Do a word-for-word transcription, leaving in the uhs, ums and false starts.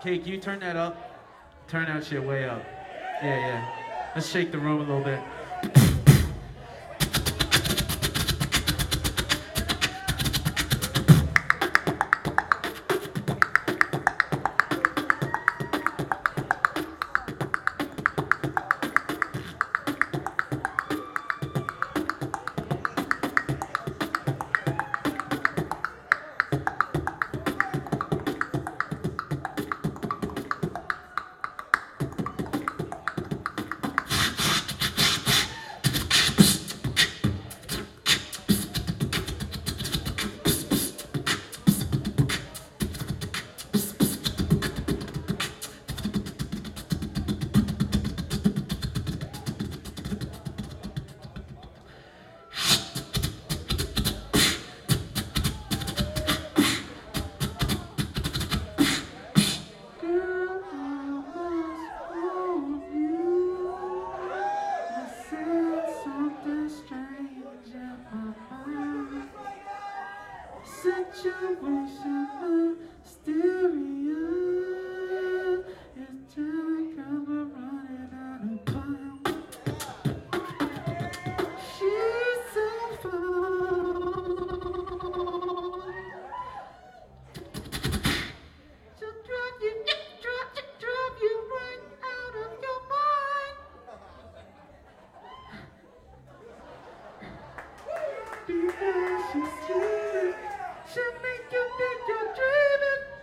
Cake, you turn that up. Turn that shit way up. Yeah, yeah. Let's shake the room a little bit. Situation mysterious. It's time we're running out of time. She's so fine. She'll drive you, drive you, drive you right out of your mind. Because she's dreaming. She'll make you think you're dreaming.